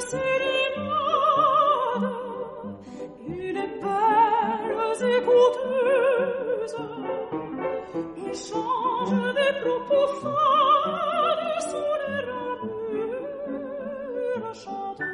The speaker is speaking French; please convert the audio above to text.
sérénade, et les belles écouteuses échangent des propos fades sous les ramures chantent.